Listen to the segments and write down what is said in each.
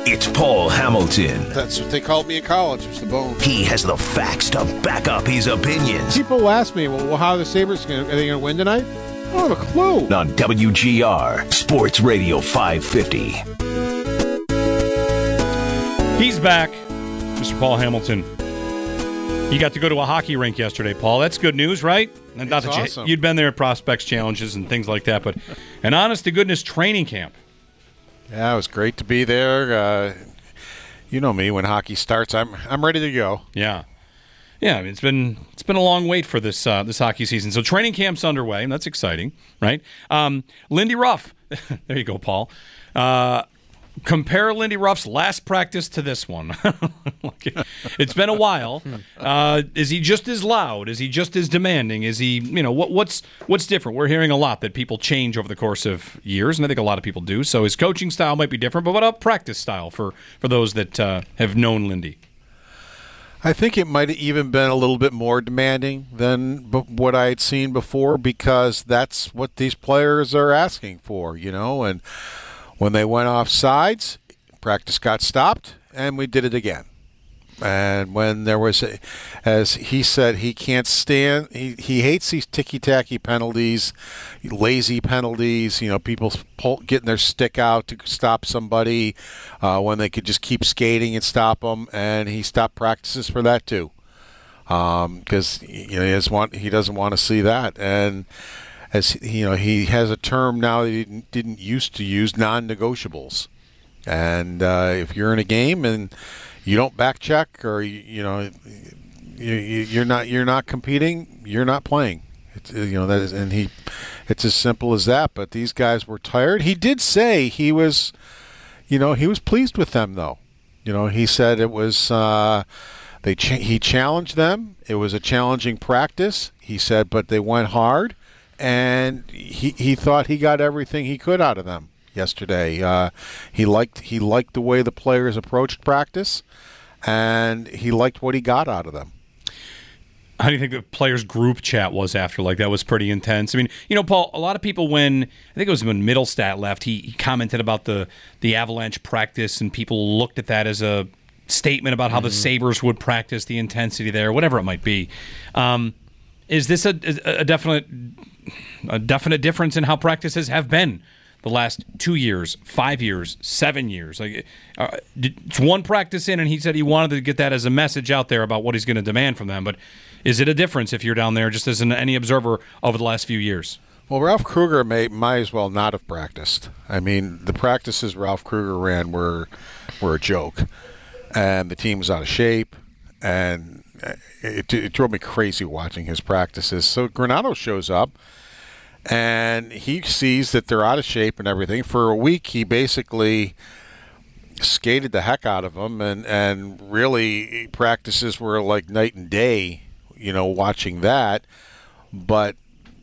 It's Paul Hamilton. That's what they called me in college, was the bone. He has the facts to back up his opinions. People ask me, well, how are the Sabres going to, are they going to win tonight? I don't have a clue. On WGR, Sports Radio 550. He's back, Mr. Paul Hamilton. You got to go to a hockey rink yesterday, Paul. That's good news, right? And not that awesome. You'd been there at Prospects Challenges and things like that, but an honest-to-goodness training camp. Yeah, it was great to be there. You know me, when hockey starts, I'm ready to go. Yeah. Yeah, I mean, it's been a long wait for this this hockey season. So training camp's underway, and that's exciting, right? Lindy Ruff. There you go, Paul. Compare Lindy Ruff's last practice to this one. It's been a while. Is he just as loud? Is he just as demanding? Is he, what's different? We're hearing a lot that people change over the course of years, and I think a lot of people do. So his coaching style might be different, but what about practice style for those that have known Lindy? I think it might have even been a little bit more demanding than what I had seen before, because that's what these players are asking for, and when they went off sides, practice got stopped, and we did it again. And when there was, as he said, he can't stand, he hates these ticky-tacky penalties, lazy penalties, people getting their stick out to stop somebody when they could just keep skating and stop them, and he stopped practices for that too, because he doesn't want to see that. And as he has a term now that he didn't used to use, non-negotiables. And if you're in a game and you don't back check, or you're not competing, you're not playing. It's, it's as simple as that. But these guys were tired. He did say he was pleased with them though. He said it was he challenged them. It was a challenging practice. He said, but they went hard. And he thought he got everything he could out of them yesterday. He liked the way the players approached practice, and he liked what he got out of them. How do you think the players' group chat was after? Like, that was pretty intense. I mean, Paul, a lot of people, I think it was when Middlestat left, he commented about the Avalanche practice, and people looked at that as a statement about how the Sabres would practice, the intensity there, whatever it might be. Is this a definite difference in how practices have been the last 2 years, 5 years, 7 years? Like, it's one practice in, and he said he wanted to get that as a message out there about what he's going to demand from them. But is it a difference if you're down there, just as any observer over the last few years? Well, Ralph Kruger might as well not have practiced. I mean, the practices Ralph Kruger ran were a joke, and the team was out of shape, and it drove me crazy watching his practices. So Granato shows up, and he sees that they're out of shape and everything. For a week, he basically skated the heck out of them, and really practices were like night and day, watching that. But,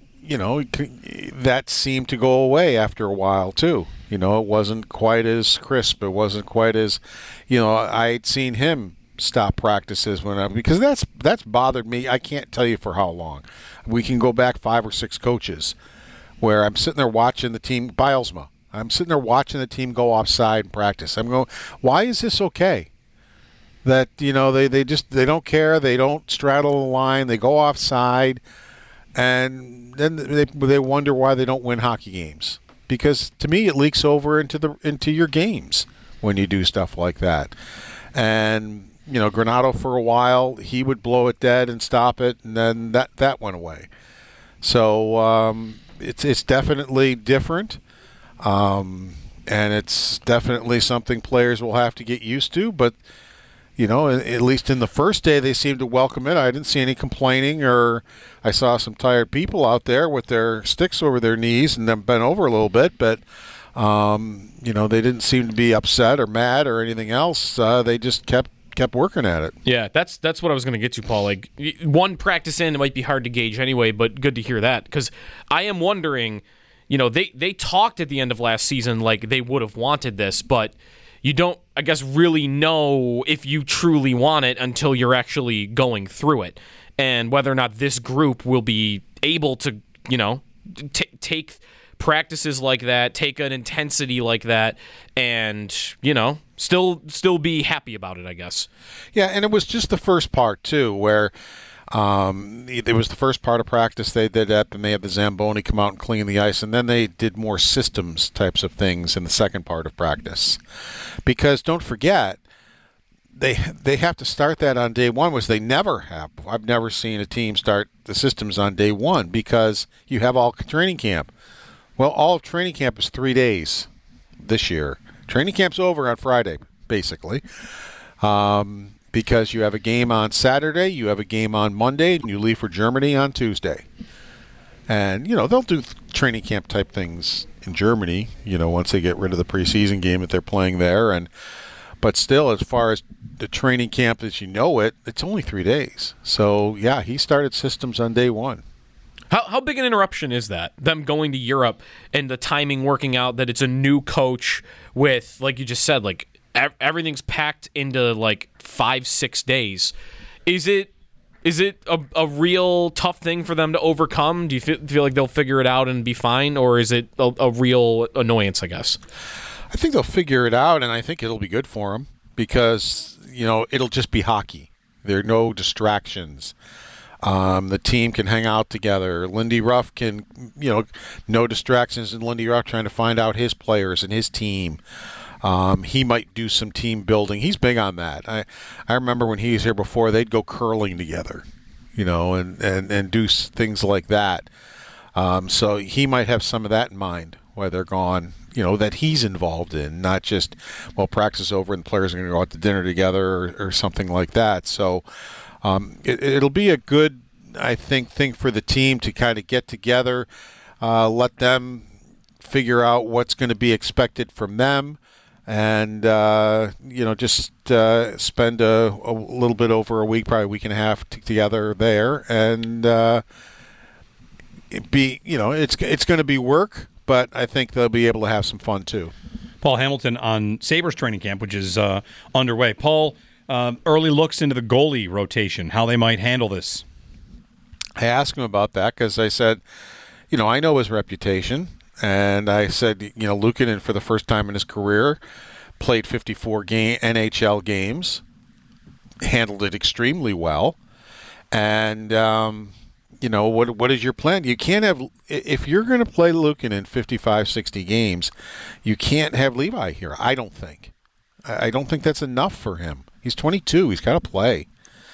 that seemed to go away after a while, too. It wasn't quite as crisp. It wasn't quite as, I'd seen him stop practices because that's bothered me. I can't tell you for how long. We can go back 5 or 6 coaches where I'm sitting there watching the team, Bilesma. I'm sitting there watching the team go offside in practice. I'm going, why is this okay? That they don't care. They don't straddle the line. They go offside, and then they wonder why they don't win hockey games. Because to me, it leaks over into your games when you do stuff like that. And Granato, for a while, he would blow it dead and stop it, and then that went away. So it's definitely different, and it's definitely something players will have to get used to. But at least in the first day, they seemed to welcome it. I didn't see any complaining, or I saw some tired people out there with their sticks over their knees and then bent over a little bit, but. They didn't seem to be upset or mad or anything else. They just kept working at it. Yeah, that's what I was going to get to, Paul. Like, one practice in, it might be hard to gauge anyway, but good to hear that, because I am wondering, they talked at the end of last season like they would have wanted this, but you don't, I guess, really know if you truly want it until you're actually going through it, and whether or not this group will be able to, take practices like that, take an intensity like that, and still be happy about it, I guess. Yeah, and it was just the first part too, where it was the first part of practice they did that, and they had the Zamboni come out and clean the ice, and then they did more systems types of things in the second part of practice. Because don't forget, they have to start that on day one, which they never have. I've never seen a team start the systems on day one because you have all training camp. Well, all of training camp is 3 days this year. Training camp's over on Friday, basically. Because you have a game on Saturday, you have a game on Monday, and you leave for Germany on Tuesday. And, they'll do training camp type things in Germany, once they get rid of the preseason game that they're playing there. But still, as far as the training camp as it's only 3 days. So, yeah, he started systems on day one. How big an interruption is that? Them going to Europe and the timing working out, that it's a new coach with, like you just said, like everything's packed into like 5-6 days. Is it a real tough thing for them to overcome? Do you feel like they'll figure it out and be fine, or is it a real annoyance, I guess? I think they'll figure it out, and I think it'll be good for them because, it'll just be hockey. There are no distractions. The team can hang out together. Lindy Ruff can, no distractions in Lindy Ruff trying to find out his players and his team. He might do some team building. He's big on that. I remember when he was here before, they'd go curling together, and do things like that. So he might have some of that in mind while they're gone, that he's involved in, not just, practice is over and the players are going to go out to dinner together or something like that. So it'll be a good, I think, thing for the team to kind of get together, let them figure out what's going to be expected from them. And, just spend a little bit over a week, probably a week and a half together there. And it's going to be work, but I think they'll be able to have some fun too. Paul Hamilton on Sabres training camp, which is underway. Paul, early looks into the goalie rotation, how they might handle this. I asked him about that because I said, I know his reputation. And I said, Luukkonen, for the first time in his career, played 54 NHL games, handled it extremely well. And, what is your plan? You can't have, if you're going to play Luukkonen 55, 60 games, you can't have Levi here, I don't think. I don't think that's enough for him. He's 22. He's got to play.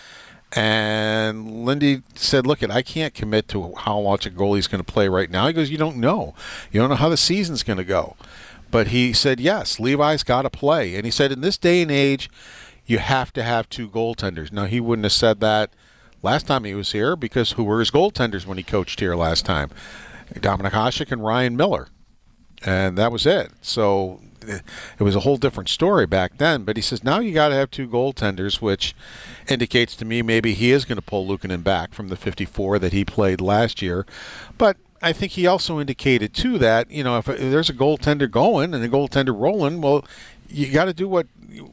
And Lindy said, look, I can't commit to how much a goalie's going to play right now. He goes, you don't know. You don't know how the season's going to go. But he said, yes, Levi's got to play. And he said, in this day and age, you have to have two goaltenders. Now, he wouldn't have said that last time he was here because who were his goaltenders when he coached here last time? Dominik Hasek and Ryan Miller. And that was it. So it was a whole different story back then. But he says, now you got to have two goaltenders, which indicates to me maybe he is going to pull Luukkonen back from the 54 that he played last year. But I think he also indicated, too, that, if there's a goaltender going and a goaltender rolling, well, you got to do what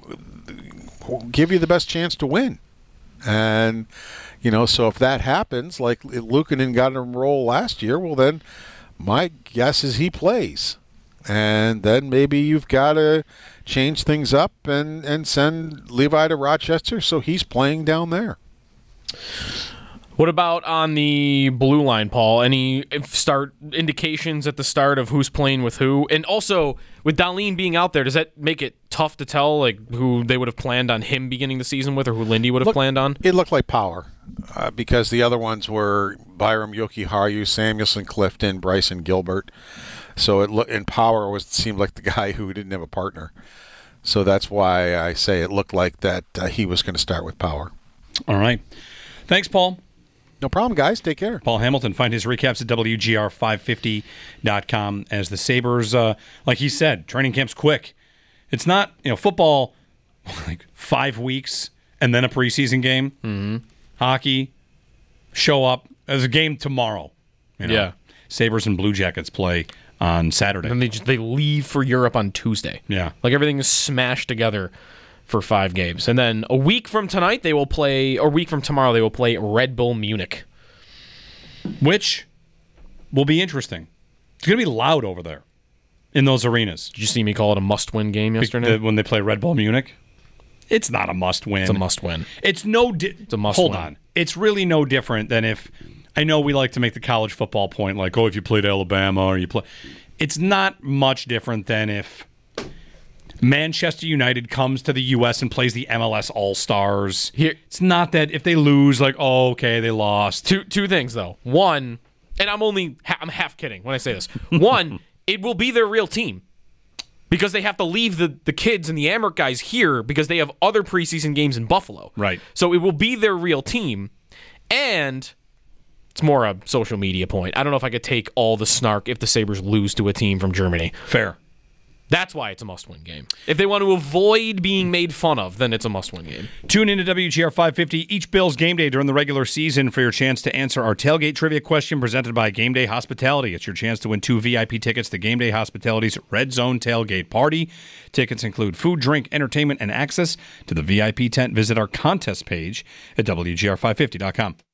give you the best chance to win. And, so if that happens, like Luukkonen got him roll last year, well, then my guess is he plays. And then maybe you've got to change things up and send Levi to Rochester so he's playing down there. What about on the blue line, Paul? Any start indications at the start of who's playing with who? And also, with Dahlin being out there, does that make it tough to tell like who they would have planned on him beginning the season with or who Lindy would have planned on? It looked like Power because the other ones were Byram Jokiharju, Samuelson Clifton, Bryson Gilbert. So in Power seemed like the guy who didn't have a partner. So that's why I say it looked like that he was going to start with Power. All right. Thanks, Paul. No problem, guys. Take care. Paul Hamilton. Find his recaps at WGR550.com as the Sabres, like he said, training camp's quick. It's not, football, like 5 weeks and then a preseason game. Mm-hmm. Hockey, show up. There's a game tomorrow. Yeah. Sabres and Blue Jackets play on Saturday. And they leave for Europe on Tuesday. Yeah. Like everything is smashed together for 5 games. And then a week from tomorrow, they will play Red Bull Munich. Which will be interesting. It's going to be loud over there in those arenas. Did you see me call it a must-win game yesterday? When they play Red Bull Munich? It's not a must-win. It's a must-win. It's a must-win. Hold on. It's really no different than if, I know we like to make the college football point, like, if you played Alabama or you play. It's not much different than if Manchester United comes to the U.S. and plays the MLS All-Stars. It's not that if they lose, like, okay, they lost. Two things, though. One, and I'm half kidding when I say this. One, it will be their real team because they have to leave the kids and the Amherst guys here because they have other preseason games in Buffalo. Right. So it will be their real team, and it's more a social media point. I don't know if I could take all the snark if the Sabres lose to a team from Germany. Fair. That's why it's a must-win game. If they want to avoid being made fun of, then it's a must-win game. Tune into WGR 550 each Bills game day during the regular season for your chance to answer our tailgate trivia question presented by Game Day Hospitality. It's your chance to win 2 VIP tickets to Game Day Hospitality's Red Zone Tailgate Party. Tickets include food, drink, entertainment, and access to the VIP tent. Visit our contest page at WGR550.com.